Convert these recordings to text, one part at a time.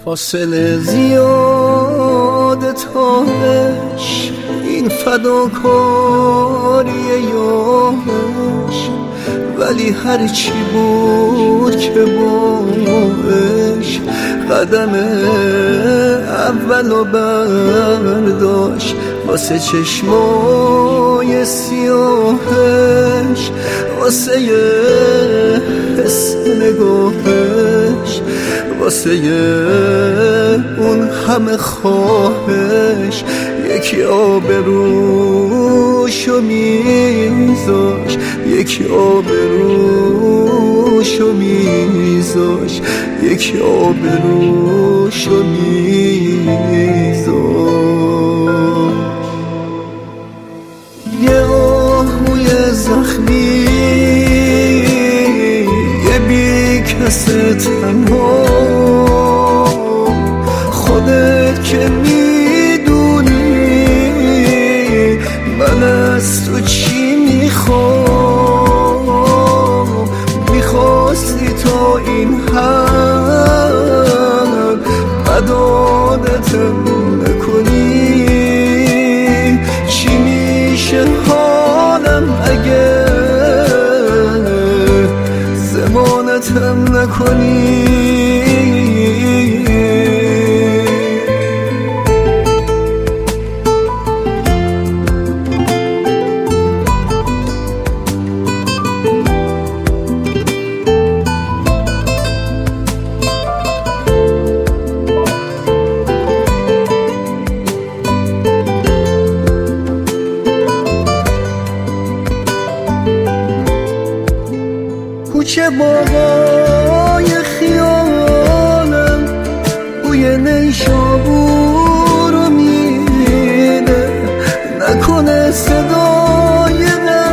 فاصله زیاده تا عشق، این فداکاری یارش، ولی هرچی بود که با عشق قدم اولو برداشت. واسه چشمای سیاهش، واسه حس نگاهش، واسه اون همه خواهش، یکی آبروشو میذاش، یکی آبروشو میذاش، یکی آبروشو میذاش. یه آهوی زخمی، یه بی کس تنها، خودت که میدونی من از تو چی میخوام. میخواستی تا این حد بد عادتم نکنی، چی میشه حالم اگه ضمانتم نکنی. کوچه باغای خیالم بوی نیشابورو میده، نکنه صدای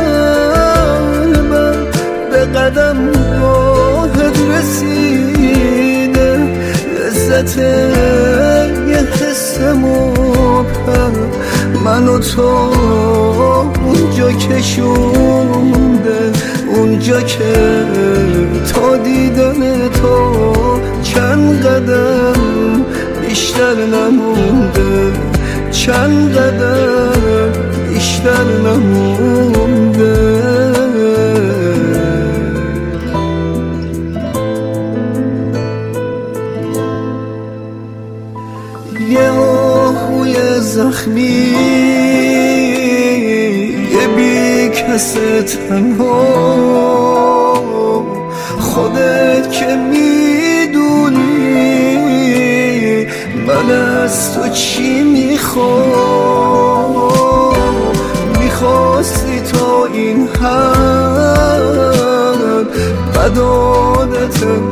قلبم به قدم راهت رسیده. لذت یه حس مبهم منو تا اونجا کشونده، اونجا که تا دیدن تو چند قدم بیشتر نمونده، چند قدم بیشتر نمونده. یه آهوی زخمی، یه بی کس تنها، خودت که میدونی من از تو چی میخوام. میخواستی تا این حد بد عادتم